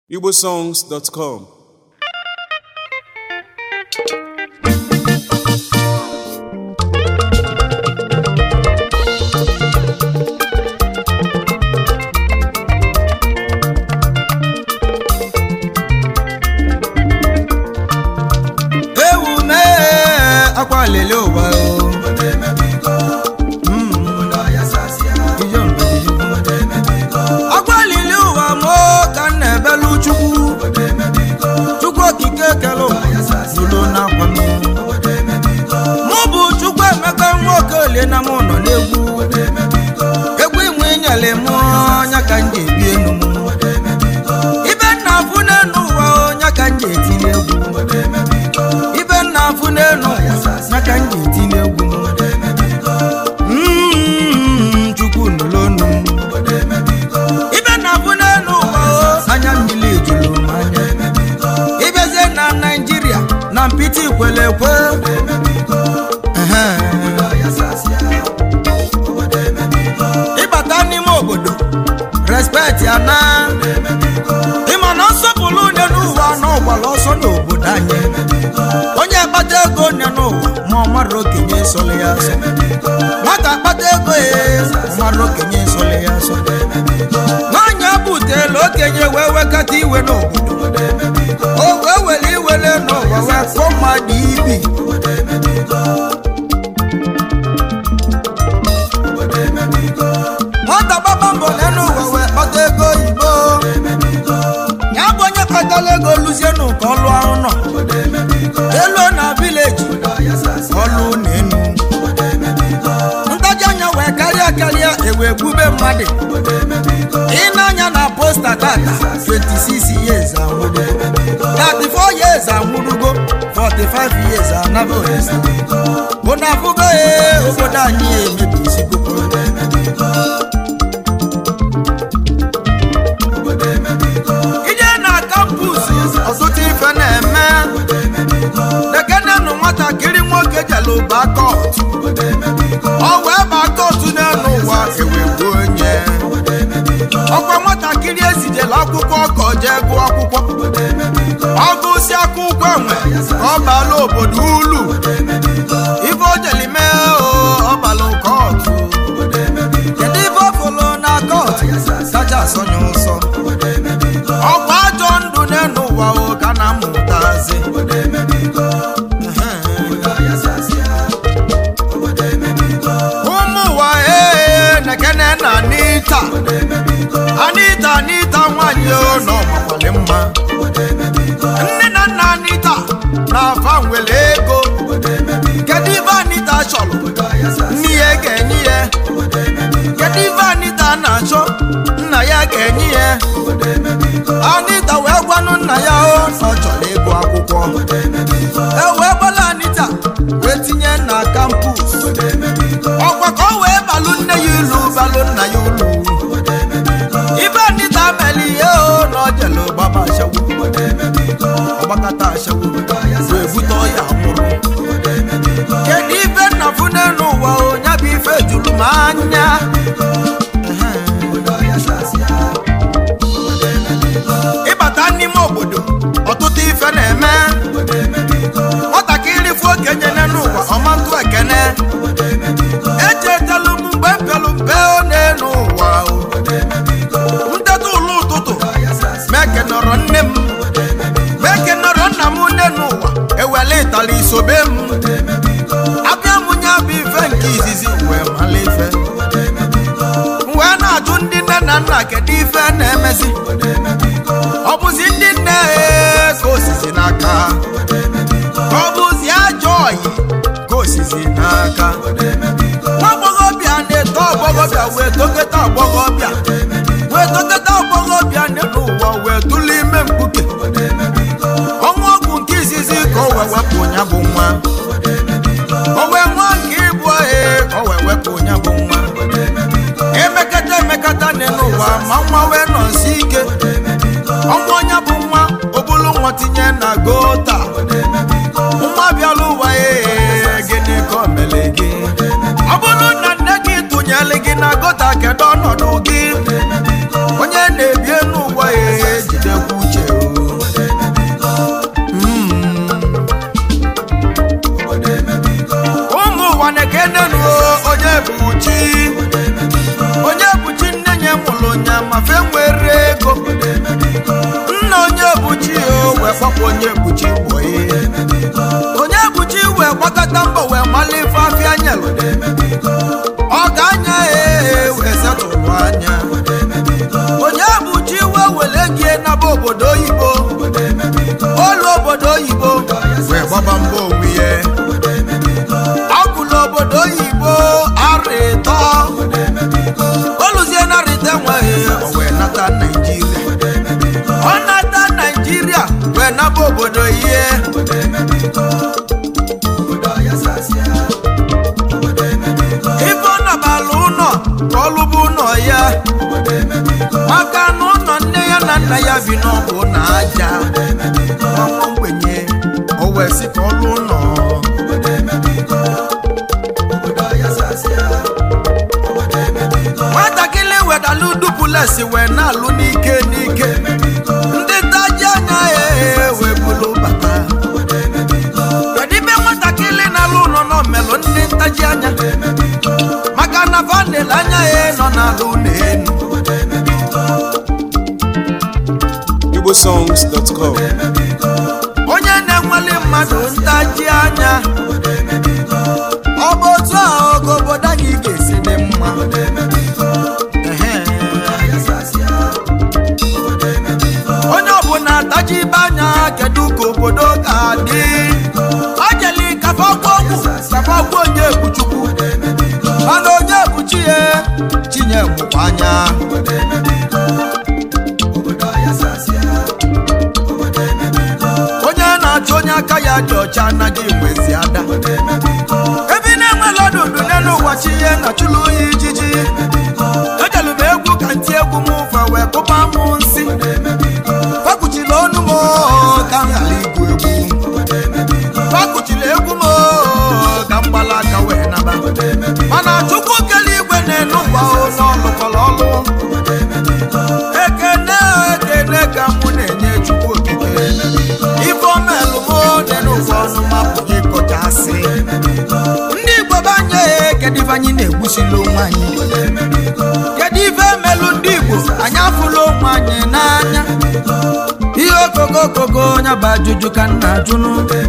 igbosongs.com. Ewu me akwa lele owa o. Akwa lele owa mo kan na belu chukwu. Chukwu okike kelo nulo na kwa mo. Mo bu chukwu emeka nwoke le na mo no n'egwu. Egwu inwe nyale mo nya ka nje bi enu mo. Ibe na fu n'enu wa nya ka nje ti n'egwu. Ibe na fu n'enu nya ka nje ti n'egwu. Chukwu nulo nu. Ibe na fu n'enu wa anya mmili julu manya. Ibe ze na Nigeria na mpiti kwele kwe. Ibata n'ime obodo respect ya na ịma na nsọpụrụ nye n'ụwa n'ụgbala ọsọ n'obodo anyị onye kpata ego nye n'ụwa ma ọ mara okenye sọlị ya asọ nwata kpata ego mara okenye sọlị ya asọ nwaanyị abụtela okenye wee wekata iwe n'obodo o wee were iwere n'ụwa wee kpọọ mmadụ ibi nwata gbaba mbọ n'elu ụwa wee kpata ego oyibo ya bụ onye kpatara ego lụzienụ ka ọlụ ahụ nọ elu na vileji ọlụ n'enu ntaji anya wee karịa ewe gbube mmadụ ịnanya na posta tata 26 years anwụrụ 34 years anwụrụgo 45 years anabụ bụ na afụgo obodo anyị emebisigo ije na kampus ọtụtụ ife na-eme nekenenụ nwatakịrị nwoke jelụba kọt ọ wee ba kọtụ n'elu ụwa ewegbu onye ọkwa nwatakịrị ezijela akwụkwọ ka ọ jee gụọ akwụkwọ ọ gụsị akwụkwọ enwe ka ọ bala obodo ulu ife o jeli mee ọ balụ kọtụ kedu ife ọ fụlụ na kọtụ kacha asọnye ụsọ ọkwa ajọ ndụ n'elu ụwa ka na amụtazi ụmụ ụwa nekene na Anita nwanyị nọ makwali mma nne na nna Anita na-afa nwere ego kedu ife Anita chọrọ nne ya ga-enye ya kedu ife Anita na-achọ nna ya ga-enye ya Anita wee gwanụ nna ya ọ chọrọ ịgụ akwụkwọ wee gbala Anita wee tinye na kampus ọkwa ka o wee balụ nne ya ilu balụ nna ya ulu ibe Anita meli ihe na ọ jelu gbaba ashawu ọgbakata ashawu wee bute ọya nwụrụ kedu ife nna fụ n'elu ụwa ya bụ ife juru m anya ịbata n'ime obodo ọtụtụ ife na-eme nwatakịrị fụ okenye n'elu ụwa ọmatụ ekene echetelu m mgbe mpelu mpe n'elu ụwa nteta ụlọ ụtụtụ mekenọrọ nne m mekenọrọ nna m n'elu ụwa ewele ịtala isobe m abịa m nya bụ ife nke izizi wee mala ife wee na-ajụ ndị nne na nna kedu ife na-emezi ọ bụzi ndị nne ka osizi n'aka ọ bụzi ajọ oyi ka osizi n'aka nwa agbọghọbịa na-eto agbọghọbịa wee toketa agbọghọbịa n'elu ụwa wee tụlụ ime mkpuke ọnwa ọgwụ nke izizi ka o wee wepụ ya bụ nwa o wee nwa nke ịbụ ka o wee wepụ ya bụ nwa emekata n'elu ụwa ma nwa wee nọsi ike ọnwa onye bụ nwa obulu nwa tinye na gota nwa bịala ụwa gịnị ka o mere gị ọ bụrụ na nne gị tụnyere gị na gota kedu ọnọdụ gị gbata mbọ wee mali ife afịa nyelụ ọ ga-anya wee setụlụ anya onye bụ chi wee wele gị naba obodo oyibo olu obodo oyibo wee gbaba mbọ onwe ya ọkụlụ obodo oyibo arịtọ oluzie na rite nweghị o wee nata Naijiria ọ nata Naijiria wee naba obodo ihe ife ọ nabalụ ụlọ ka ọlụbụ ụlọ ya maka na ụlọ nne ya na nna ya bi n'ọbụ na aja ọnwụ mgbenye o wee sị ka ọlụ ụlọ nwatakịrị wedalụ dupulesi wee na-alụ n'ike n'ike ndị ntaji anya wee bulu bata nwatakịrị na-alụ ụlọ n'omelụ ndị ntaji anya maka na vanel anya ya nọ n'alụ n'enu igbosongs.com onye na-enweli mmadụ ntaji anya ọ bụ otu ahụ ka obodo anyị ga-esi dị mma onye ọbụla taji ibe anya kedu ka obodo ga-adị ajeli kafa ọgwụ onye bụ Chukwu mana onye bụ chi ya chinye mụkwa anya onye na-achụ onye aka ya dị ọcha anaghị enwezi ada ebe ị na-enwela ọdụdụ n'elu ụwa chi ihe na chụlụ oyi ijiji ejelu m egwu ka ntị egwu m ụfa wee kụpa m nsị fakuchila ọnụ m ka m ghara igwu egwu fakuchila egwu m ka m gbala aka wee naba mana Chukwu kele igwe na-enu ụwa n'ọlụkọlọ ọlụ ekene ka mụ na-enye Chukwu okike ife omelụ m dị n'ụwa ọnụ mapụghị kọchasị ndị Igbo banye kedu ife anyị na-egbusila onwe anyị kedu ife melụ ndị Igbo anyị afụla onwe anyị n'anya ihe okogokogo onye bụ ajụjụ ka nna ajụnụ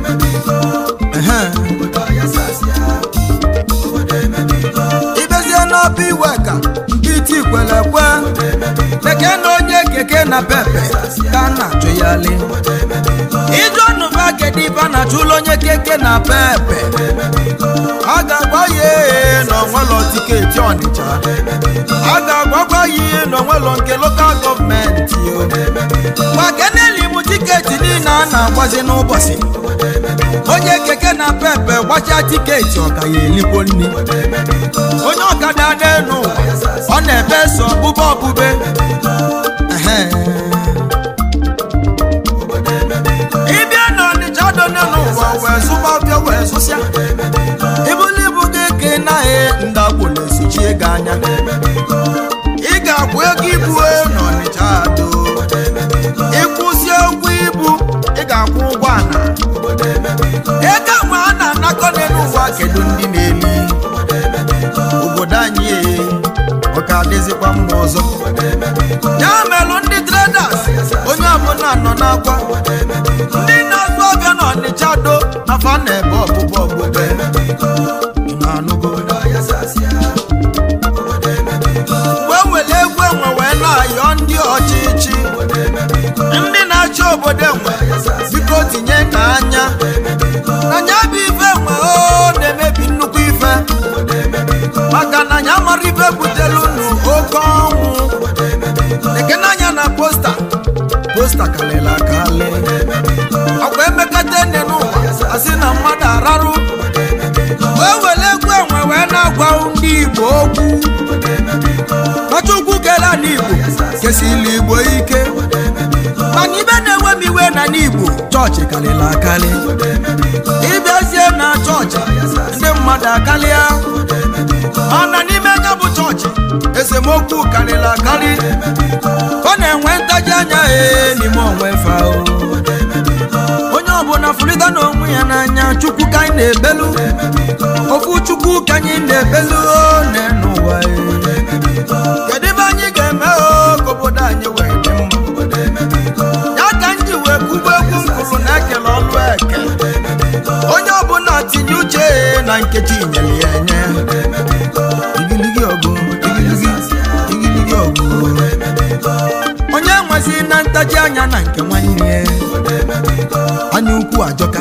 ibezie n'ọbụ iwe ka nkịtị kwere ekwe leke na onye keke na pepe ka na-achụ ya li iju ọnụba kedu ife a na-achụla onye keke na pepe a ga-agba ya na onwelo tiketi Ọnịcha a ga-agbakwa ya na onwelo nke lokal gọọmenti gwa keneli mụ tiketi niile a na-agbazi n'ụbọchị onye keke na pepe gbacha tiketi ọ ka ya elikwo nri onye ọkada n'elu ọ na-ebe so ọbụbe ọbụbe ịbịa na Ọnịcha do n'elu ụwa wee zụba ọbịa wee zụsịa ibuli ibu gị ka ị naghị ndagbo na-esochie gị anya ị ga-akwụ ego ibu na Ọnịcha do ịkwụsị ụgwọ ibu ị ga-akwụ ụgwọ ana ego nwe a na-anakọ n'elu ụwa kedu ndị na-eli obodo anyị ọ ka adịzikwa mma ọzọ ya melụ ndị traders onye ọbụla nọ n'akwa ndị na-azụ ọbịa na Ọnịcha do na fa na-ebe ọbụbụ ọbụbe mgbe were egwu enwe wee na-ayọ ndị ọchịchị ndị na-achị obodo enwe biko tinye n'anya na nya bụ ife enwe na-emebi nnukwu ife maka na nya mara ife butelu unu oke ọnwụ ekene anya na posta kalịla akali ọkwa emekata nne n'ụwa asị na mmadụ ararụ wee were egwu enwe wee na-agwa ndị Igbo okwu na Chukwu kele n'Igbo kesili Igbo ike mana ibe na-enwe m iwe na n'Igbo chọọchị kalịla akali ịbịazie na chọọchị ndị mmadụ akalịa ọna n'ime anya bụ chọọchị esemokwu karịrị akarị ọ na-enwe ntaji anya n'ime onwe fa onye ọbụla fụrịta n'onwe ya n'anya Chukwu ka anyị na-ebelu ofu Chukwu ka anyị na-ebelu n'ụwa kedu ebe anyị ga-eme ka obodo anyị wee dị mma ya ka ndị wee kwuba egwu nkụrụ na ekele ọlụ eke onye ọbụla tinye uche nkechi nyeli enye igiligi ọgụ igiligi ọgụ onye nwezi na ntaji anya na nke nwanne anya ukwu ajọka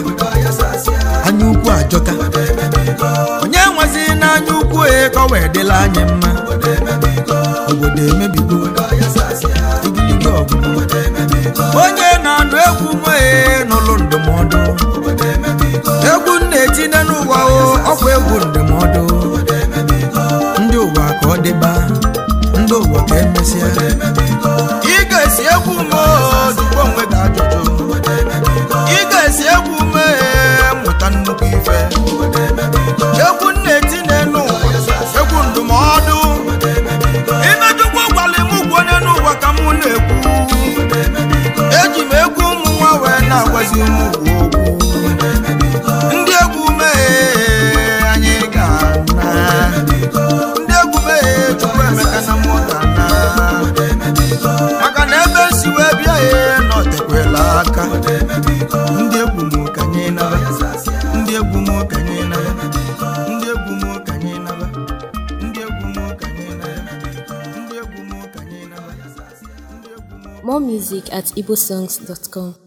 onye nwezi na anya ukwu ka wee dịla anyị mma obodo emebigo igiligi ọgụ onye na-anụ egwu n'ụlọ ndụmọdụ egwu na-etinye n'ụwa ọkwa egwu ndụmọdụ ndị ụwa ka ọ dịba ndị ụwa ka emesịa ị ga-esi egwu ozugbo onwe gị ajụjụ ị ga-esi egwu mmụta nnukwu ife egwu na-etinye n'ụwa egwu ndụmọdụ imejukwu gwara m ugwu onye n'ụwa ka mụ na-ekwu eji m egwu ụmụ nwa wee na-agwazi ụmụ okwu ndị egwu anyị ga-ana ndị egwu Chukwu Emeka na mmụta na maka na ebe si wee bịa n'ọtekwela aka ndị egwu m ka anyị naba ndị egwu m ka anyị naba ndị egwu m ka anyị naba ndị egwu m ka anyị naba ndị egwu m ka anyị naba. More music at igbosongs.com.